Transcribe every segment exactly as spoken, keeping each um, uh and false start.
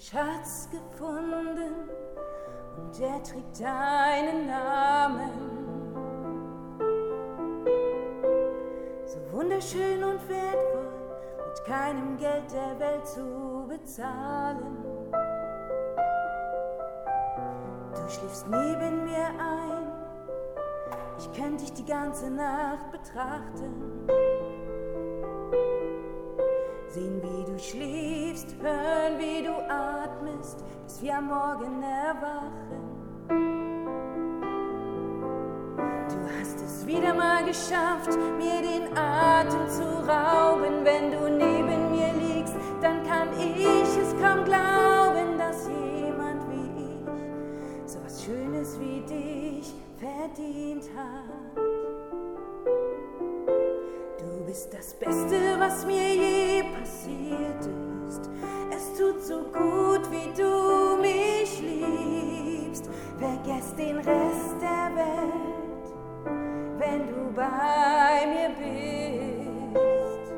Schatz gefunden und er trägt deinen Namen. So wunderschön und wertvoll, mit keinem Geld der Welt zu bezahlen. Du schläfst neben mir ein, ich könnte dich die ganze Nacht betrachten. Sehen, wie du schläfst, hören, wie du atmest, bis wir am Morgen erwachen. Du hast es wieder mal geschafft, mir den Atem zu rauben. Wenn du neben mir liegst, dann kann ich es kaum glauben, dass jemand wie ich so was Schönes wie dich verdient hat. Du bist das Beste, was mir je passiert ist. Es tut so gut, wie du mich liebst. Vergess den Rest der Welt, wenn du bei mir bist.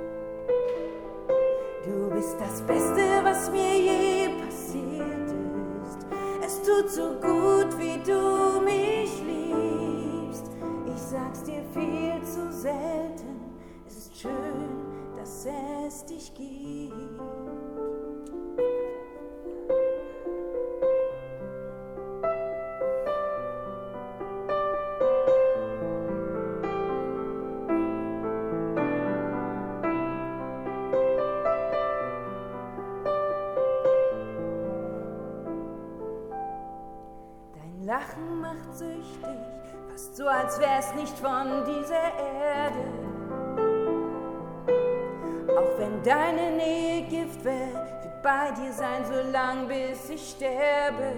Du bist das Beste, was mir je passiert ist. Es tut so gut, wie du mich liebst. Ich sag's dir viel zu selten. Es ist schön, dass es dich gibt. Dein Lachen macht süchtig, fast so, als wär's nicht von dieser Erde. Auch wenn deine Nähe Gift wär, wird bei dir sein, so lang bis ich sterbe.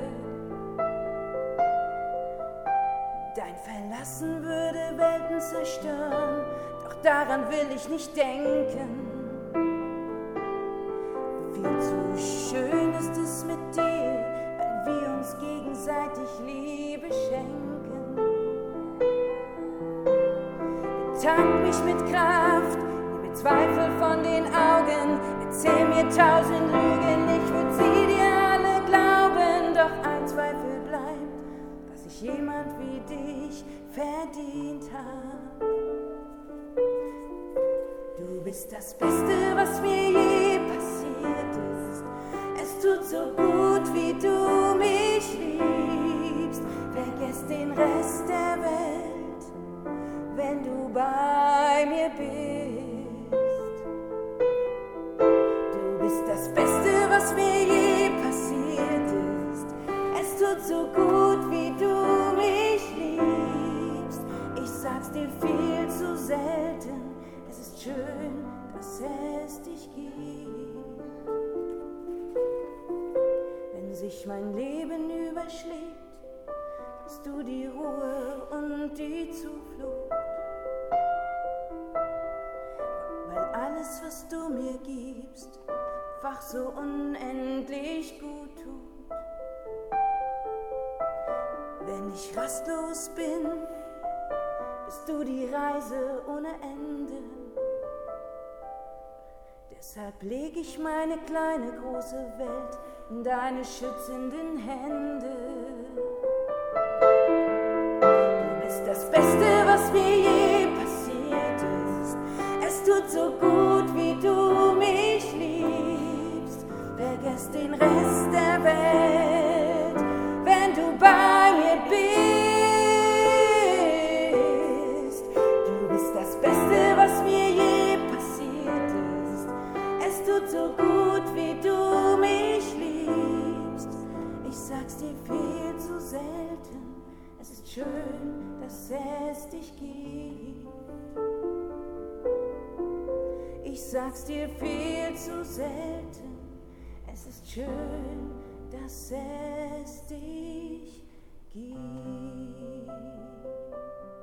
Dein Verlassen würde Welten zerstören, doch daran will ich nicht denken. Viel zu schön ist es mit dir, wenn wir uns gegenseitig Liebe schenken. Betank mich mit Kraft, Zweifel von den Augen, erzähl mir tausend Lügen, ich würd sie dir alle glauben, doch ein Zweifel bleibt, dass ich jemand wie dich verdient hab. Du bist das Beste, was mir je passiert ist. Es tut so gut, wie du mich liebst. Vergess den Rest der Welt, wenn du bei mir bist. Das Beste, was mir je passiert ist. Es tut so gut, wie du mich liebst. Ich sag's dir viel zu selten. Es ist schön, dass es dich gibt. Wenn sich mein Leben überschlägt, bist du die Ruhe und die Zuflucht. Weil alles, was du mir gibst, einfach so unendlich gut tut. Wenn ich rastlos bin, bist du die Reise ohne Ende. Deshalb leg ich meine kleine große Welt in deine schützenden Hände. Du bist das Beste, was mir je passiert ist. Es tut so gut, wie du mich liebst. Vergess den Rest der Welt, wenn du bei mir bist. Du bist das Beste, was mir je passiert ist. Es tut so gut, wie du mich liebst. Ich sag's dir viel zu selten. Es ist schön, dass es dich gibt. Ich sag's dir viel zu selten. Es ist schön, dass es dich gibt.